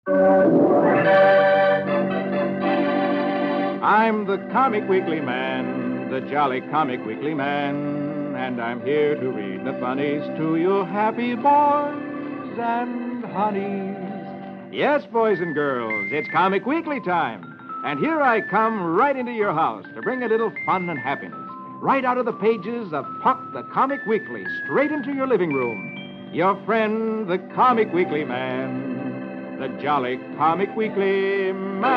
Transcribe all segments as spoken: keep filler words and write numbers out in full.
I'm the Comic Weekly Man, the jolly Comic Weekly Man, and I'm here to read the funnies to you happy boys and honeys. Yes, boys and girls, it's Comic Weekly time. And here I come right into your house to bring a little fun and happiness. Right out of the pages of Puck the Comic Weekly, straight into your living room. Your friend, the Comic Weekly Man, the jolly Comic Weekly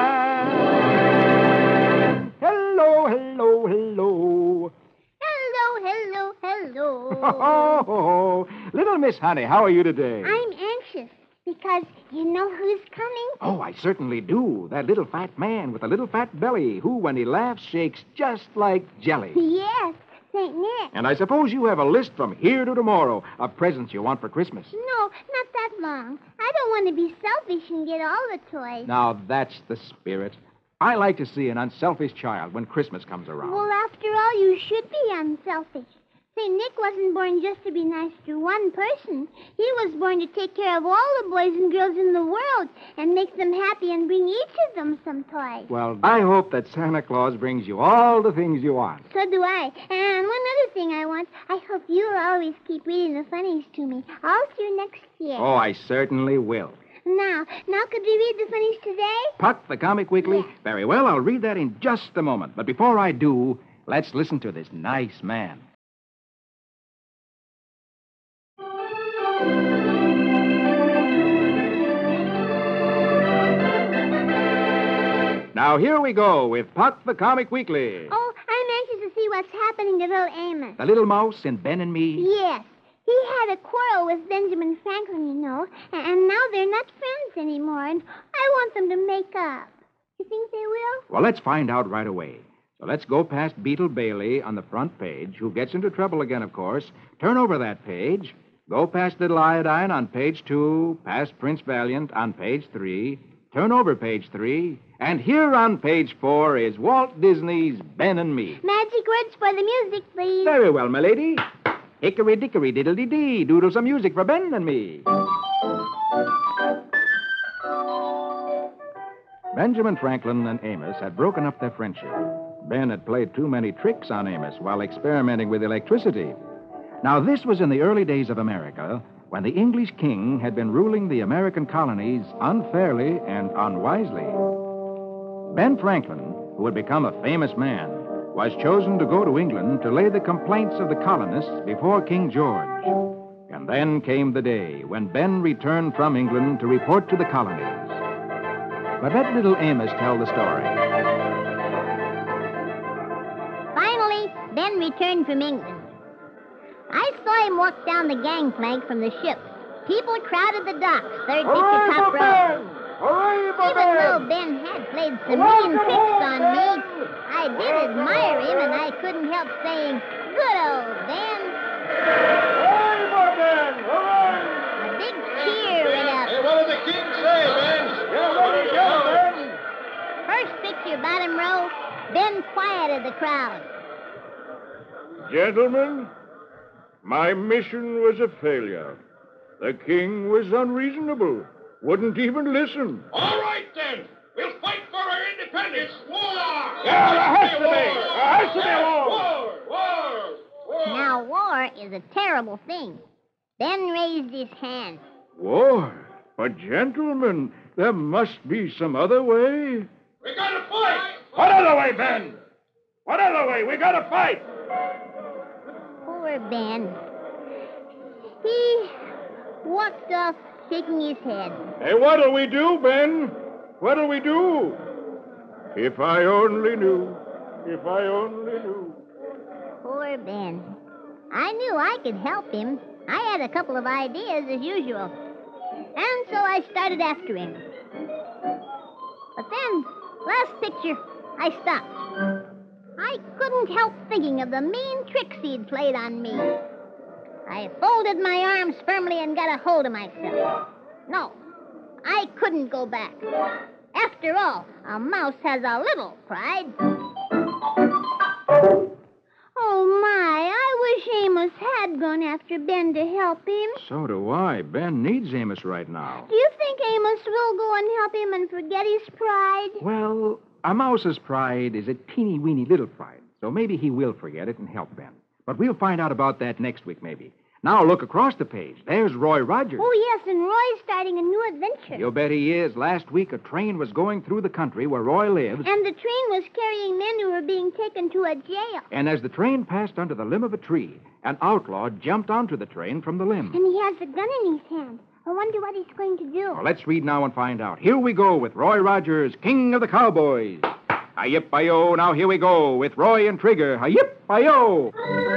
Man. Hello, hello, hello. Hello, hello, hello. Oh, oh, oh. Little Miss Honey, how are you today? I'm anxious because you know who's coming? Oh, I certainly do. That little fat man with a little fat belly who, when he laughs, shakes just like jelly. Yes, Saint Nick. And I suppose you have a list from here to tomorrow of presents you want for Christmas. No, not that long. I don't want to be selfish and get all the toys. Now, that's the spirit. I like to see an unselfish child when Christmas comes around. Well, after all, you should be unselfish. Saint Nick wasn't born just to be nice to one person. He was born to take care of all the boys and girls in the world and make them happy and bring each of them some toys. Well, I hope that Santa Claus brings you all the things you want. So do I. And one other thing I want, I hope you'll always keep reading the funnies to me all through next year. Oh, I certainly will. Now, now could we read the funnies today? Puck, the Comic Weekly? Yes. Very well, I'll read that in just a moment. But before I do, let's listen to this nice man. Now, here we go with Puck the Comic Weekly. Oh, I'm anxious to see what's happening to little Amos. The little mouse and Ben and me. Yes. He had a quarrel with Benjamin Franklin, you know, and now they're not friends anymore, and I want them to make up. You think they will? Well, let's find out right away. So let's go past Beetle Bailey on the front page, who gets into trouble again, of course. Turn over that page. Go past Little Iodine on page two, past Prince Valiant on page three. Turn over page three. And here on page four is Walt Disney's Ben and Me. Magic words for the music, please. Very well, my lady. Hickory dickory diddly dee, doodle some music for Ben and me. Benjamin Franklin and Amos had broken up their friendship. Ben had played too many tricks on Amos while experimenting with electricity. Now, this was in the early days of America, when the English king had been ruling the American colonies unfairly and unwisely. Ben Franklin, who had become a famous man, was chosen to go to England to lay the complaints of the colonists before King George. And then came the day when Ben returned from England to report to the colonies. But let little Amos tell the story. Finally, Ben returned from England. I saw him walk down the gangplank from the ship. People crowded the docks, third deck to top row. Even though Ben had played some mean tricks on me, I did admire him, and I couldn't help saying, "Good old Ben." A big cheer went up. Hey, what did the king say, Ben? Yeah, what did he say, Ben? First picture, bottom row, Ben quieted the crowd. Gentlemen, my mission was a failure. The king was unreasonable. Wouldn't even listen. All right, then. We'll fight for our independence. War! Yeah, there has to be. There has to be a war. War! War! War! Now, war is a terrible thing. Ben raised his hand. War? But, gentlemen, there must be some other way. We gotta fight! What other way, Ben? What other way? We gotta fight. Poor Ben. He walked off shaking his head. Hey, what'll we do, Ben? What'll we do? If I only knew. If I only knew. Poor Ben. I knew I could help him. I had a couple of ideas, as usual. And so I started after him. But then, last picture, I stopped. I couldn't help thinking of the mean tricks he'd played on me. I folded my arms firmly and got a hold of myself. No, I couldn't go back. After all, a mouse has a little pride. Oh, my, I wish Amos had gone after Ben to help him. So do I. Ben needs Amos right now. Do you think Amos will go and help him and forget his pride? Well, a mouse's pride is a teeny-weeny little pride, so maybe he will forget it and help Ben. But we'll find out about that next week, maybe. Now look across the page. There's Roy Rogers. Oh, yes, and Roy's starting a new adventure. You bet he is. Last week, a train was going through the country where Roy lives. And the train was carrying men who were being taken to a jail. And as the train passed under the limb of a tree, an outlaw jumped onto the train from the limb. And he has a gun in his hand. I wonder what he's going to do. Well, let's read now and find out. Here we go with Roy Rogers, King of the Cowboys. Hi-yip-hi-yo, now here we go with Roy and Trigger. Hi-yip-hi-yo.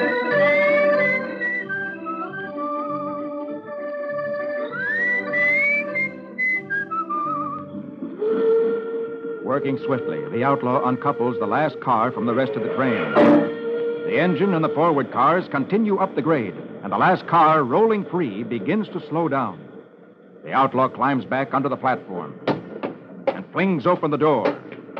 Working swiftly, the outlaw uncouples the last car from the rest of the train. The engine and the forward cars continue up the grade, and the last car, rolling free, begins to slow down. The outlaw climbs back onto the platform and flings open the door.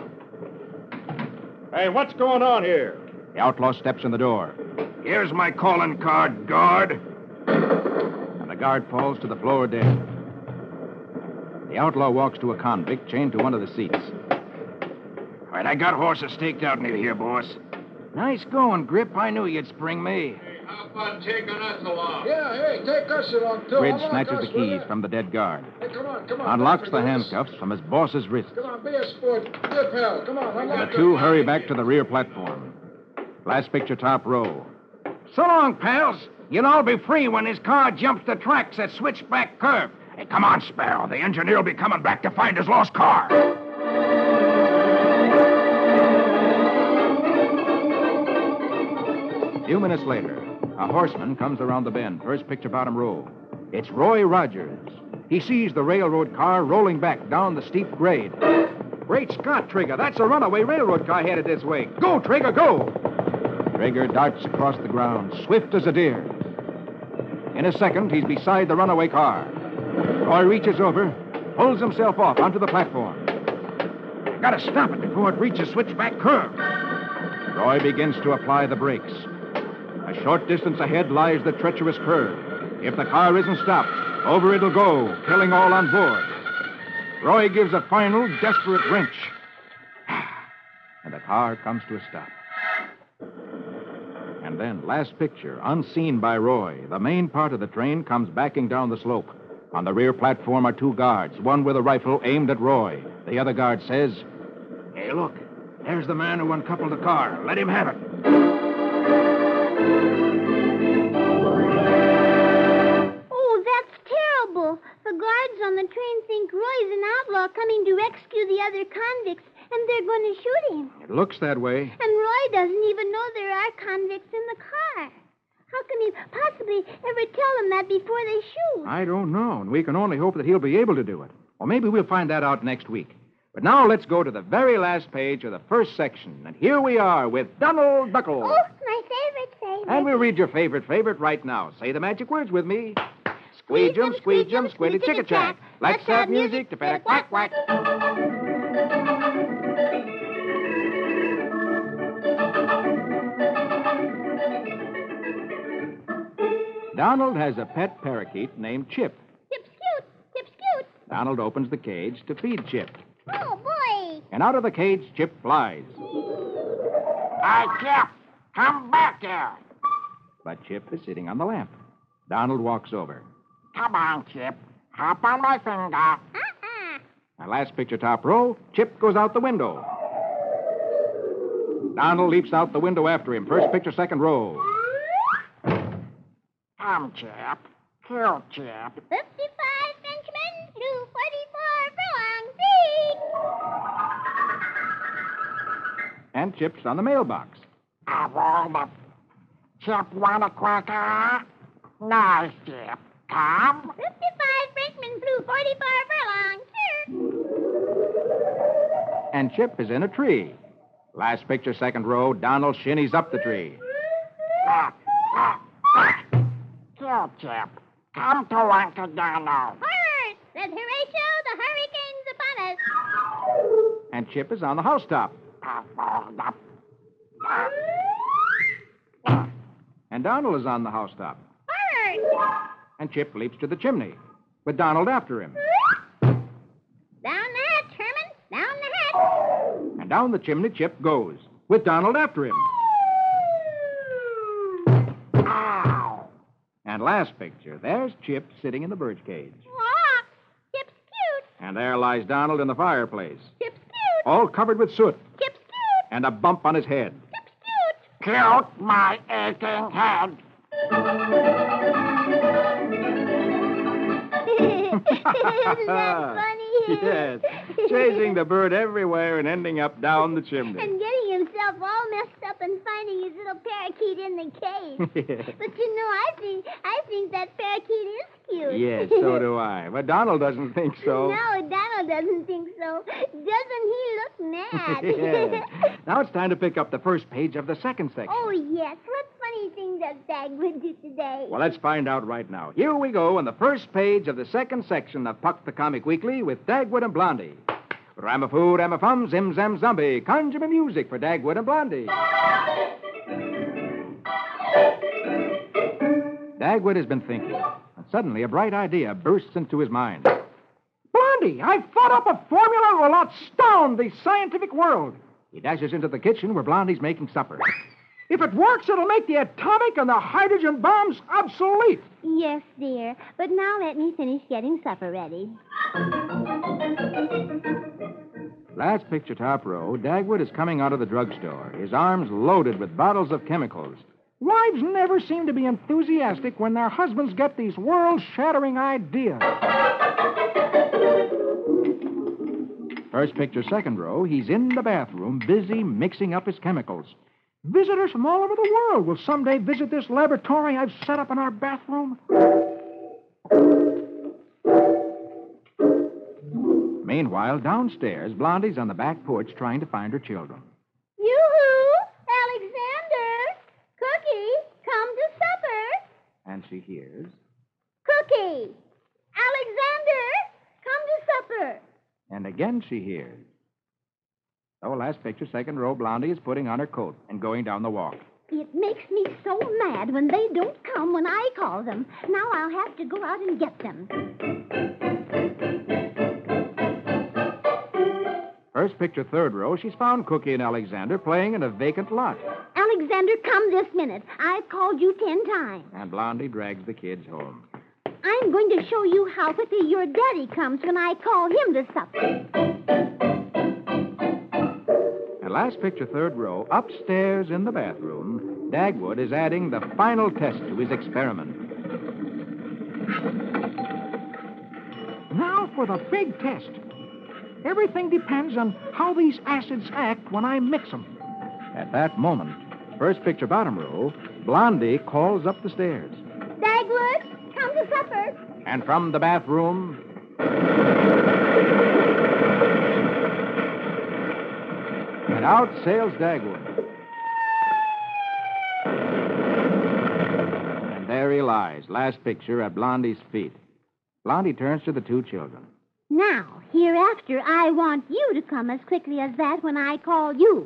Hey, what's going on here? The outlaw steps in the door, Here's my calling card, guard. and the guard falls to the floor dead. The outlaw walks to a convict chained to one of the seats. All right, I got horses staked out near here, boss. Nice going, Grip. I knew you'd spring me. Hey, how about taking us along? Yeah, hey, take us along, too. Grid Come on, snatches Gus, the will keys ya? from the dead guard, Hey, come on, come on. unlocks don't the forget us. handcuffs from his boss's wrists. Come on, be a sport. Be a pal. Come on, The unlock two hurry back to the rear platform. Last picture, top row. So long, pals. You'll all be free when his car jumps the tracks at Switchback Curve. Hey, come on, Sparrow. The engineer will be coming back to find his lost car. A few minutes later, a horseman comes around the bend, first picture, bottom row. It's Roy Rogers. He sees the railroad car rolling back down the steep grade. Great Scott, Trigger, that's a runaway railroad car headed this way. Go, Trigger, go! Trigger darts across the ground, swift as a deer. In a second, he's beside the runaway car. Roy reaches over, pulls himself off onto the platform. Gotta stop it before it reaches Switchback Curve. Roy begins to apply the brakes. A short distance ahead lies the treacherous curve. If the car isn't stopped, over it'll go, killing all on board. Roy gives a final, desperate wrench. And the car comes to a stop. And then, last picture, unseen by Roy, the main part of the train comes backing down the slope. On the rear platform are two guards, one with a rifle aimed at Roy. The other guard says, Hey, look. There's the man who uncoupled the car. Let him have it. Oh, that's terrible. The guards on the train think Roy's an outlaw coming to rescue the other convicts, and they're going to shoot him. it looks that way. And Roy doesn't even know there are convicts in the car. How can he possibly ever tell them that before they shoot? I don't know, and we can only hope that he'll be able to do it. Or maybe we'll find that out next week. But now let's go to the very last page of the first section. And here we are with Donald Duckle. Oh, my favorite favorite. And we'll read your favorite favorite right now. Say the magic words with me. Squeejum, squeejum, squiddy chicka chack. Let's have music to pet a quack quack. Donald has a pet parakeet named Chip. Chip's cute. Chip's cute. Donald opens the cage to feed Chip. Oh, boy. And out of the cage, Chip flies. Hey, Chip. Come back here. But Chip is sitting on the lamp. Donald walks over. Come on, Chip. Hop on my finger. Uh-uh. Now, last picture, top row, Chip goes out the window. Donald leaps out the window after him. First picture, second row. Come, Chip. Kill Chip. fifty-five Frenchmen, blue forty-four furlong feet. And Chip's on the mailbox. I rolled up. Chip want a cracker? Nice, Chip. Come. fifty-five Frenchmen, blue forty-four furlong. And Chip is in a tree. Last picture, second row, Donald shinnies up the tree. Ah, ah, ah. Kill Chip. Come to Uncle Donald. Horror! Said Horatio, the hurricane's upon us. And Chip is on the housetop. I rolled up. And Donald is on the housetop. Horror! And Chip leaps to the chimney, with Donald after him. down the chimney Chip goes, with Donald after him. Ow! And last picture, there's Chip sitting in the birdcage. Aw, Chip's cute. And there lies Donald in the fireplace, Chip's cute. all covered with soot, Chip's cute. and a bump on his head. Chip's cute. Killed my aching head. Isn't that funny? Yes, chasing the bird everywhere and ending up down the chimney. And getting himself all messed up and finding his little parakeet in the cage. But you know, I think I think that parakeet is cute. Yes, so do I. But Donald doesn't think so. No, Donald doesn't think so. Doesn't he look mad? Yes. Now it's time to pick up the first page of the second section. Oh, yes. What funny thing does Dagwood do today? Well, let's find out right now. Here we go on the first page of the second section of Puck the Comic Weekly with Dagwood and Blondie. Ramafoo, Ramafum, Zim Zam Zombie. Conjure me music for Dagwood and Blondie. Dagwood has been thinking, and suddenly a bright idea bursts into his mind. Blondie, I've thought up a formula that will astound the scientific world. He dashes into the kitchen where Blondie's making supper. If it works, it'll make the atomic and the hydrogen bombs obsolete. Yes, dear. But now let me finish getting supper ready. Last picture, top row, Dagwood is coming out of the drugstore, his arms loaded with bottles of chemicals. Wives never seem to be enthusiastic when their husbands get these world-shattering ideas. First picture, second row, he's in the bathroom, busy mixing up his chemicals. Visitors from all over the world will someday visit this laboratory I've set up in our bathroom. Meanwhile, downstairs, Blondie's on the back porch trying to find her children. Yoo-hoo! Alexander! Cookie, come to supper. And she hears... Cookie! Alexander, come to supper. And again she hears... Oh, last picture, second row, Blondie is putting on her coat and going down the walk. It makes me so mad when they don't come when I call them. Now I'll have to go out and get them. First picture, third row, she's found Cookie and Alexander playing in a vacant lot. Alexander, come this minute. I've called you ten times. And Blondie drags the kids home. I'm going to show you how quickly your daddy comes when I call him to supper. And last picture, third row, upstairs in the bathroom, Dagwood is adding the final test to his experiment. Now for the big test. Everything depends on how these acids act when I mix them. At that moment, first picture, bottom row, Blondie calls up the stairs. Dagwood, come to supper. And from the bathroom... And out sails Dagwood. And there he lies, last picture, at Blondie's feet. Blondie turns to the two children. Now, hereafter, I want you to come as quickly as that when I call you.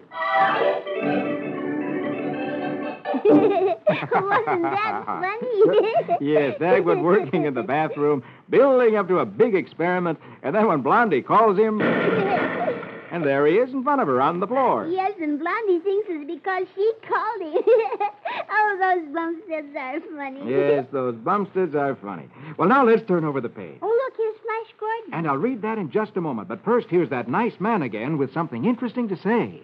Wasn't that funny? Yes, Dagwood working in the bathroom, building up to a big experiment, and then when Blondie calls him... And there he is in front of her on the floor. Yes, and Blondie thinks it's because she called him. Oh, those bumpsteds are funny. Yes, those bumpsteds are funny. Well, now let's turn over the page. Oh, look, here's Flash Gordon. And I'll read that in just a moment. But first, here's that nice man again with something interesting to say.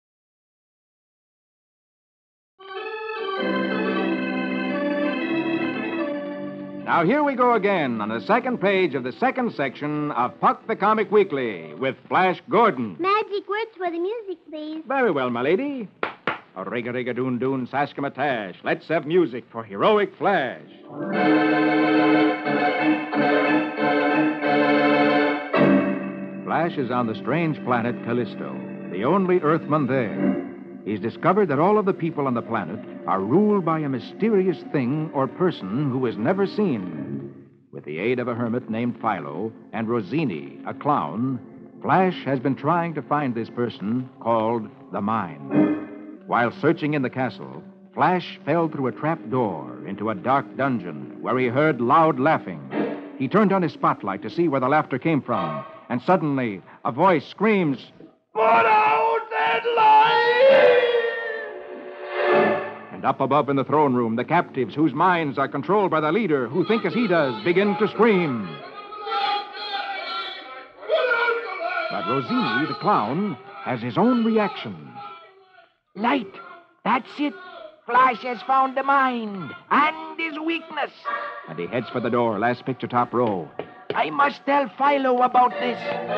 Now, here we go again on the second page of the second section of Puck the Comic Weekly with Flash Gordon. Magic words for the music, please. Very well, my lady. A rig-a-rig-a-doon-doon, saskimatash. Let's have music for Heroic Flash. Flash is on the strange planet Callisto, the only Earthman there. He's discovered that all of the people on the planet are ruled by a mysterious thing or person who is never seen. With the aid of a hermit named Philo and Rossini, a clown, Flash has been trying to find this person called the Mind. While searching in the castle, Flash fell through a trap door into a dark dungeon where he heard loud laughing. He turned on his spotlight to see where the laughter came from, and suddenly a voice screams, "Put out there!" light! And up above in the throne room, the captives, whose minds are controlled by the leader, who think as he does, begin to scream. But Rossini, the clown, has his own reaction. Light. That's it. Flash has found the mind and his weakness. And he heads for the door, last picture, top row. I must tell Philo about this.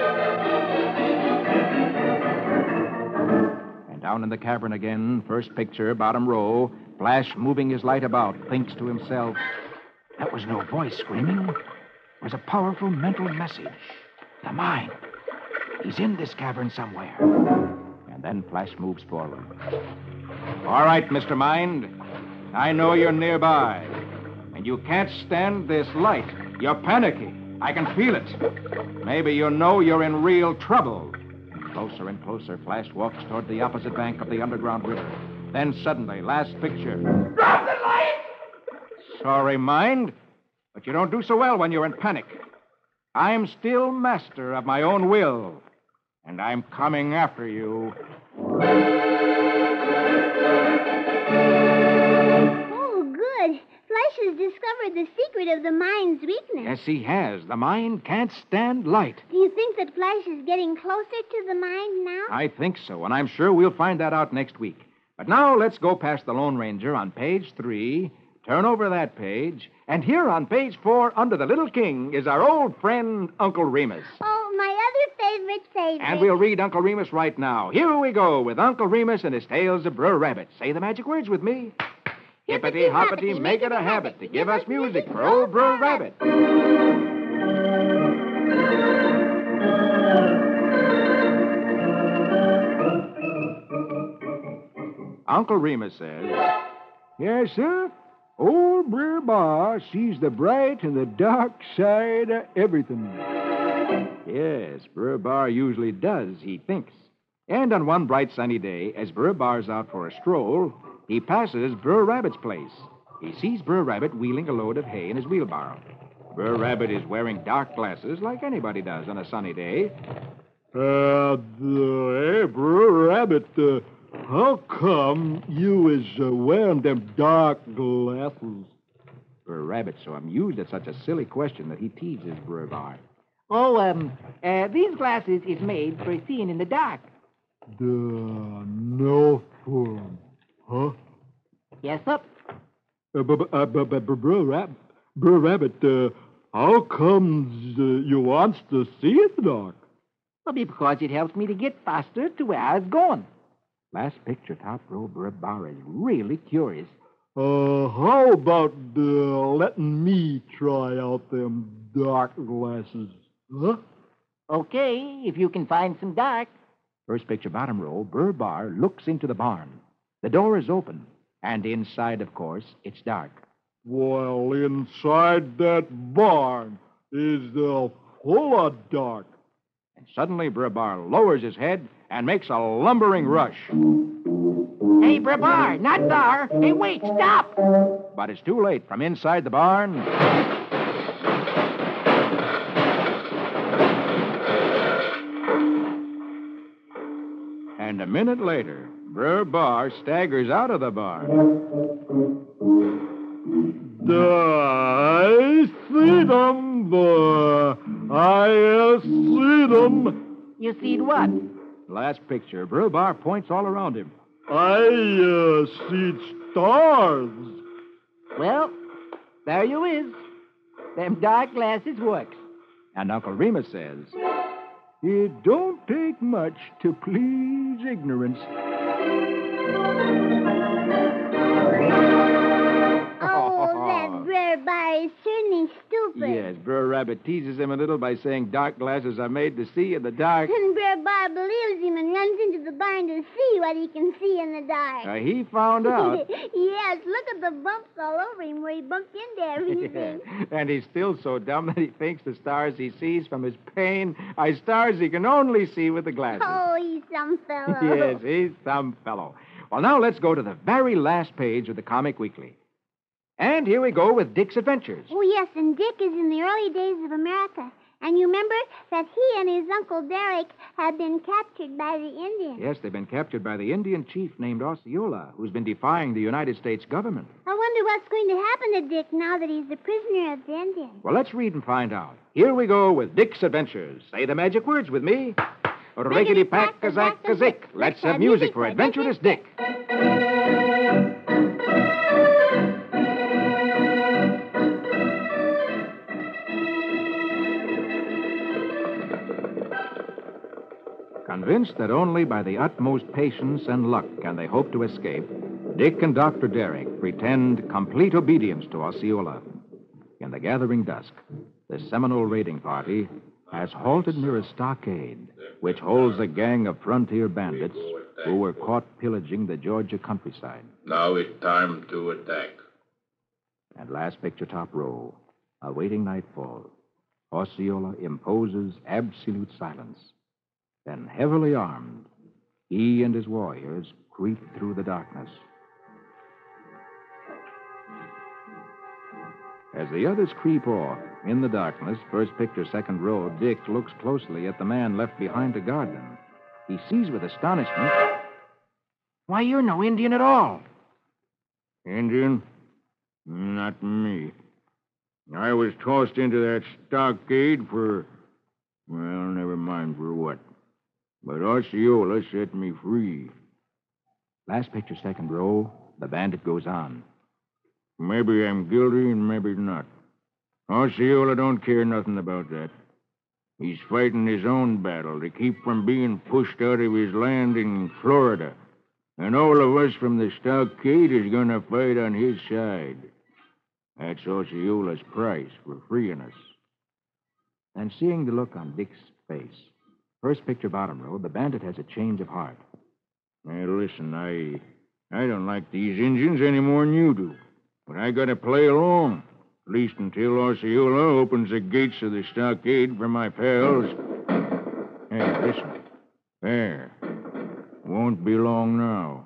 And down in the cavern again, first picture, bottom row, Flash, moving his light about, thinks to himself, that was no voice screaming. It was a powerful mental message. The mind. He's in this cavern somewhere. And then Flash moves forward. All right, Mister Mind. I know you're nearby. And you can't stand this light. You're panicky. I can feel it. Maybe you know you're in real trouble. And closer and closer, Flash walks toward the opposite bank of the underground river. Then suddenly, last picture. Drop the light! Sorry, Mind, but you don't do so well when you're in panic. I'm still master of my own will, and I'm coming after you. Oh, good. Flash has discovered the secret of the mind's weakness. Yes, he has. The mind can't stand light. Do you think that Flash is getting closer to the mind now? I think so, and I'm sure we'll find that out next week. But now let's go past the Lone Ranger on page three, turn over that page, and here on page four, under the Little King, is our old friend, Uncle Remus. Oh, my other favorite favorite. And we'll read Uncle Remus right now. Here we go with Uncle Remus and his tales of Brer Rabbit. Say the magic words with me. Hippity hoppity, make it a habit to give us music for old Brer Rabbit. Uncle Remus says, Yes, sir. Old Brer Bar sees the bright and the dark side of everything. yes, Brer Bar usually does, he thinks. And on one bright sunny day, as Brer Bar's out for a stroll, he passes Brer Rabbit's place. He sees Brer Rabbit wheeling a load of hay in his wheelbarrow. Brer Rabbit is wearing dark glasses like anybody does on a sunny day. Uh, the, hey, Brer Rabbit, uh, how come you is uh, wearing them dark glasses? Brer Rabbit's so amused at such a silly question that he teases Brer Bar. Oh, um, uh, these glasses is made for seeing in the dark. The no fun, huh? Yes, sir. Uh, but, uh, but, but, Brer Rabbit, Brer Rabbit, uh, how comes uh, you wants to see in the dark? Well, because it helps me to get faster to where I was going. Last picture, top row, Brer Bar is really curious. Uh, how about uh, letting me try out them dark glasses? Huh? Okay, if you can find some dark. First picture, bottom row, Brer Bar looks into the barn. The door is open, and inside, of course, it's dark. Well, inside that barn is uh, full of dark. And suddenly, Brer Bar lowers his head and makes a lumbering rush. Hey, Brer Bar, not there. Hey, wait, stop. But it's too late. From inside the barn... And a minute later, Brer Bar staggers out of the barn. I see them, boy. I uh, see them. You see what? Last picture, Brer Bar points all around him. I uh, see stars. Well, there you is. Them dark glasses works. And Uncle Remus says, It don't take much to please ignorance. Oh, that Brer Bar is certainly stupid. yes, Brer Rabbit teases him a little by saying dark glasses are made to see in the dark. And Brer Bar believes him and runs into the barn to see what he can see in the dark. Uh, he found out. Yes, look at the bumps all over him where he bumped into everything. And he's still so dumb that he thinks the stars he sees from his pain are stars he can only see with the glasses. Oh, he's some fellow. Yes, he's some fellow. Well, now let's go to the very last page of the Comic Weekly. And here we go with Dick's Adventures. Oh, yes, and Dick is in the early days of America. And you remember that he and his Uncle Derek had been captured by the Indians. Yes, they've been captured by the Indian chief named Osceola, who's been defying the United States government. I wonder what's going to happen to Dick now that he's a prisoner of the Indians. Well, let's read and find out. Here we go with Dick's Adventures. Say the magic words with me. Riggedy-pack-a-zack-a-zick. Let's have music for Adventurous Dick. Convinced that only by the utmost patience and luck can they hope to escape, Dick and Doctor Derrick pretend complete obedience to Osceola. In the gathering dusk, the Seminole raiding party has halted near a stockade, which holds a gang of frontier bandits who were caught pillaging the Georgia countryside. Now it's time to attack. And last picture top row, awaiting nightfall, Osceola imposes absolute silence. Then, heavily armed, he and his warriors creep through the darkness. As the others creep off, in the darkness, first picture, second row, Dick looks closely at the man left behind to guard them. He sees with astonishment, why, you're no Indian at all. Indian? Not me. I was tossed into that stockade for, well, never mind for what. But Osceola set me free. Last picture, second row, the bandit goes on. Maybe I'm guilty and maybe not. Osceola don't care nothing about that. He's fighting his own battle to keep from being pushed out of his land in Florida. And all of us from the stockade is going to fight on his side. That's Osceola's price for freeing us. And seeing the look on Dick's face, first picture, bottom row, the bandit has a change of heart. Hey, listen, I I don't like these Indians any more than you do. But I gotta play along. At least until Osceola opens the gates of the stockade for my pals. Hey, listen. There. Won't be long now.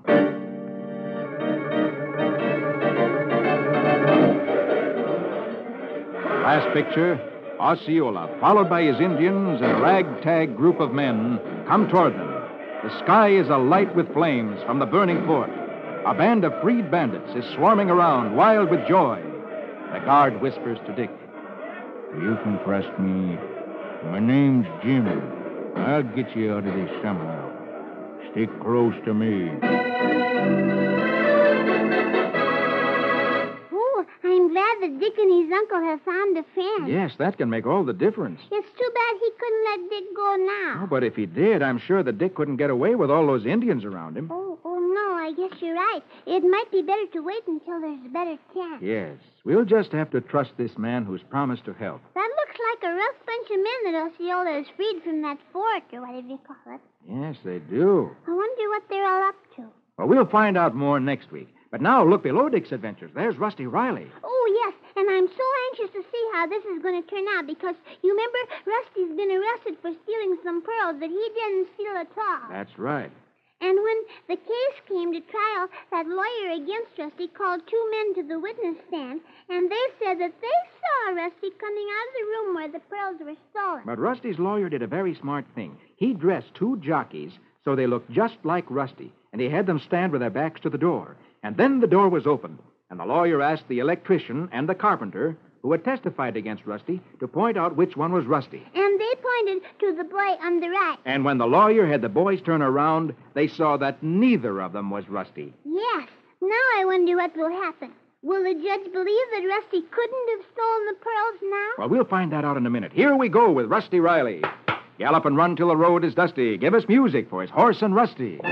Last picture, Osceola, followed by his Indians and a ragtag group of men, come toward them. The sky is alight with flames from the burning fort. A band of freed bandits is swarming around, wild with joy. The guard whispers to Dick, You can trust me. My name's Jim. I'll get you out of this somehow. Stick close to me. Oh, I'm glad that Dick and his uncle have found a friend. yes, that can make all the difference. It's too bad he couldn't let Dick go now. Oh, but if he did, I'm sure that Dick couldn't get away with all those Indians around him. Oh, oh, no, I guess you're right. It might be better to wait until there's a better chance. Yes, we'll just have to trust this man who's promised to help. That looks like a rough bunch of men that Osceola has freed from that fort, or whatever you call it. Yes, they do. I wonder what they're all up to. Well, we'll find out more next week. But now, look below Dick's adventures. There's Rusty Riley. Oh, yes, and I'm so anxious to see how this is going to turn out because, you remember, Rusty's been arrested for stealing some pearls that he didn't steal at all. That's right. And when the case came to trial, that lawyer against Rusty called two men to the witness stand, and they said that they saw Rusty coming out of the room where the pearls were stolen. But Rusty's lawyer did a very smart thing. He dressed two jockeys so they looked just like Rusty, and he had them stand with their backs to the door. And then the door was opened, and the lawyer asked the electrician and the carpenter, who had testified against Rusty, to point out which one was Rusty. And they pointed to the boy on the right. And when the lawyer had the boys turn around, they saw that neither of them was Rusty. Yes. Now I wonder what will happen. Will the judge believe that Rusty couldn't have stolen the pearls now? Well, we'll find that out in a minute. Here we go with Rusty Riley. Gallop and run till the road is dusty. Give us music for his horse and Rusty.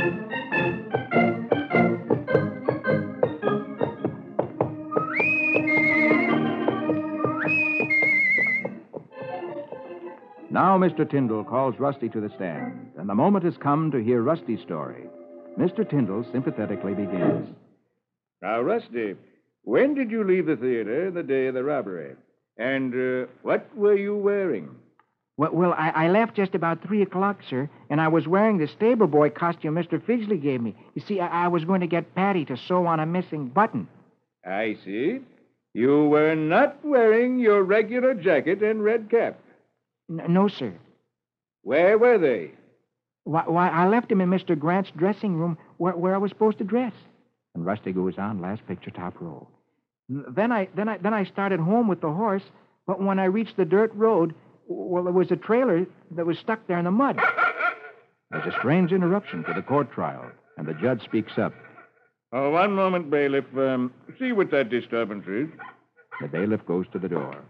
Now Mister Tyndall calls Rusty to the stand, and the moment has come to hear Rusty's story. Mister Tyndall sympathetically begins. Now, Rusty, when did you leave the theater the day of the robbery? And uh, what were you wearing? Well, well I, I left just about three o'clock, sir, and I was wearing the stable boy costume Mister Fidgley gave me. You see, I, I was going to get Patty to sew on a missing button. I see. You were not wearing your regular jacket and red cap. N- no, sir. Where were they? Why, why, I left him in Mister Grant's dressing room where, where I was supposed to dress. And Rusty goes on, last picture, top row. N- Then I, then I, then I started home with the horse, but when I reached the dirt road, well, there was a trailer that was stuck there in the mud. There's a strange interruption to the court trial, and the judge speaks up. Oh, one moment, bailiff. Um, see what that disturbance is. The bailiff goes to the door.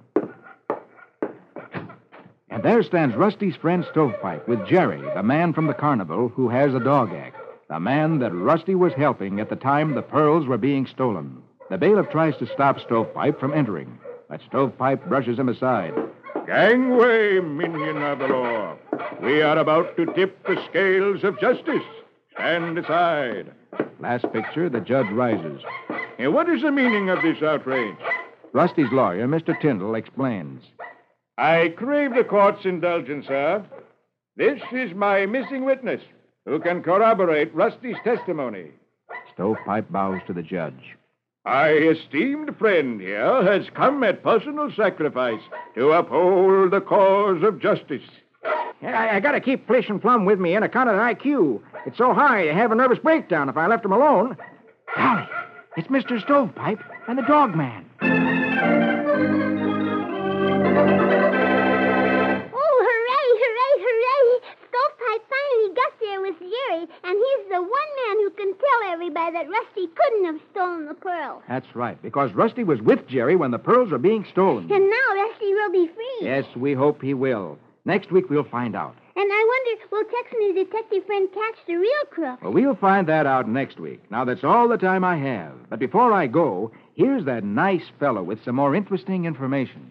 And there stands Rusty's friend Stovepipe with Jerry, the man from the carnival who has a dog act, the man that Rusty was helping at the time the pearls were being stolen. The bailiff tries to stop Stovepipe from entering, but Stovepipe brushes him aside. Gangway, minion of the law. We are about to tip the scales of justice. Stand aside. Last picture, the judge rises. And what is the meaning of this outrage? Rusty's lawyer, Mister Tyndall, explains. I crave the court's indulgence, sir. This is my missing witness, who can corroborate Rusty's testimony. Stovepipe bows to the judge. My esteemed friend here has come at personal sacrifice to uphold the cause of justice. I, I got to keep Flesh and Plum with me on account of the I Q. It's so high, I have a nervous breakdown if I left him alone. Golly, it's Mister Stovepipe and the dog man. Oh, hooray, hooray, hooray! Stovepipe finally got there with Jerry, and he's the one man who can tell everybody that Rusty couldn't have stolen the pearl. That's right, because Rusty was with Jerry when the pearls were being stolen. And now Rusty will be free. Yes, we hope he will. Next week we'll find out. And I wonder, will Tex and his detective friend catch the real crook? Well, we'll find that out next week. Now, that's all the time I have. But before I go, here's that nice fellow with some more interesting information.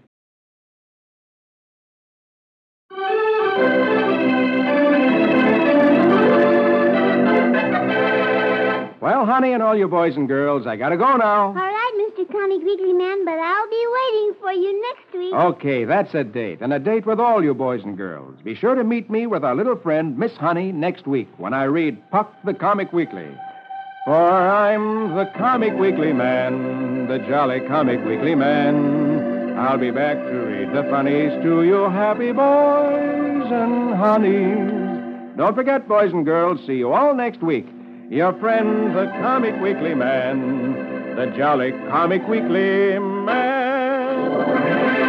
Well, honey, and all you boys and girls, I gotta go now. All right, Mister Comic Weekly Man, but I'll be waiting for you next week. Okay, that's a date, and a date with all you boys and girls. Be sure to meet me with our little friend, Miss Honey, next week when I read Puck the Comic Weekly. For I'm the Comic Weekly Man, the jolly Comic Weekly Man. I'll be back to read the funnies to you happy boys and honeys. Don't forget, boys and girls, see you all next week. Your friend, the Comic Weekly Man, the jolly Comic Weekly Man.